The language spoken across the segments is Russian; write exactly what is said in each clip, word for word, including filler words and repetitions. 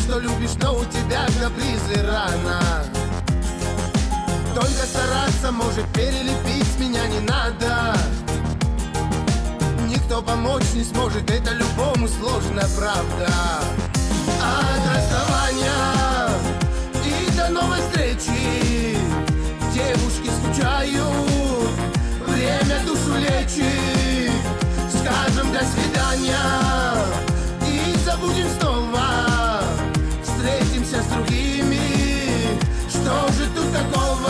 что любишь, но у тебя капризы рано. Только стараться, может, перелепить меня не надо. Никто помочь не сможет, это любому сложно, правда. От расставания и до новой встречи девушки скучают, время душу лечит. Скажем до свидания и забудем снова, встретимся с другими, что же тут такого?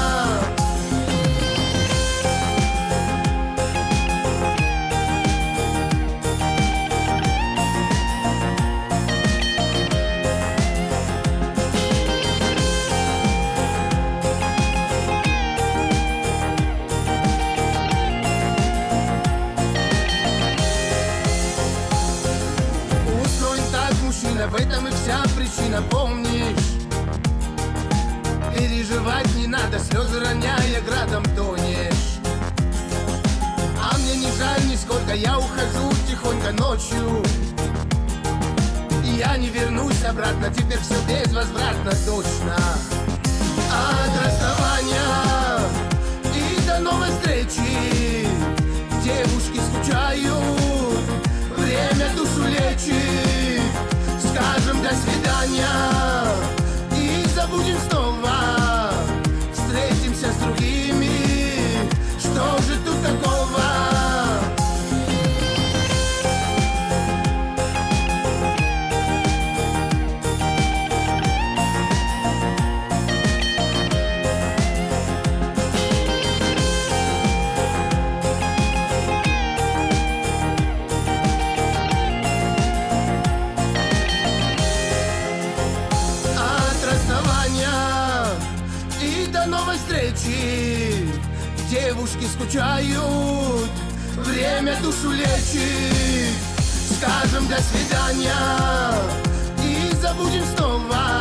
В этом и вся причина, помнишь? Переживать не надо, слезы роняя градом тонешь. А мне не жаль нисколько, я ухожу тихонько ночью. И я не вернусь обратно, теперь все безвозвратно точно. От расставания и до новой встречи девушки скучают, время душу лечит. Скажем до свидания и забудем снова, встретимся с другими, что же тут такого? И до новой встречи девушки скучают, время душу лечит. Скажем до свидания и забудем снова,